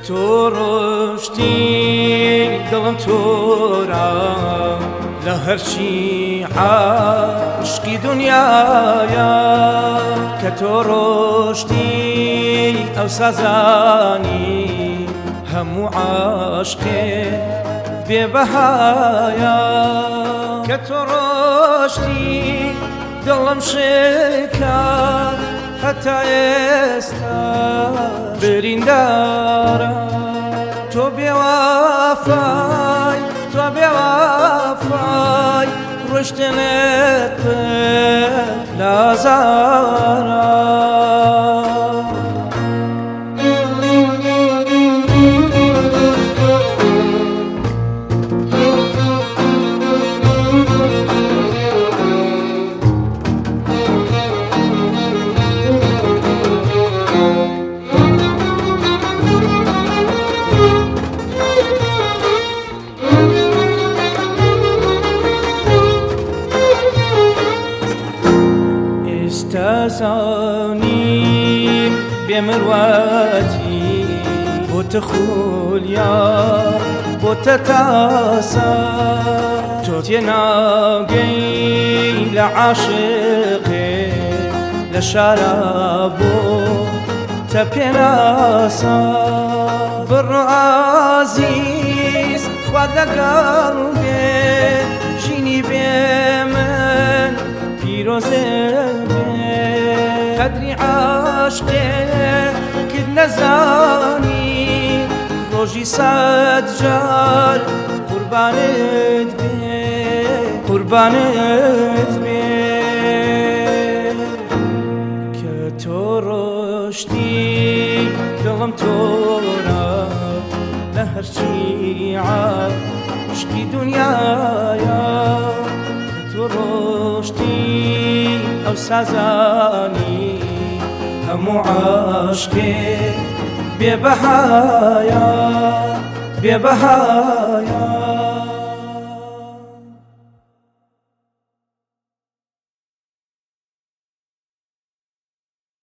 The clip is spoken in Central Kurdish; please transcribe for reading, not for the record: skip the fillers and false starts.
تو رشتی دلم تو را لهرچی عشقی دنیایا که تو رشتی او سازانی همو عشقی بی بهایا که تو رشتی دلم شکر حتی استا بریندارا تو بیوفای رشتنت لازارا استازاني بمرواتي بوتخول يا بوتتاسا توتينا جاي لعاشقي لشرابو تبيناسا برو عزيز خواذ قلبي جيني بمن پیروزه قدری عشقه که نزانی روزی صد جار قربانت بی که تو رشتی دلم تو را لهرچی عشقی دنیایا تو رشتی او سازانی همو عشقی بی بهایا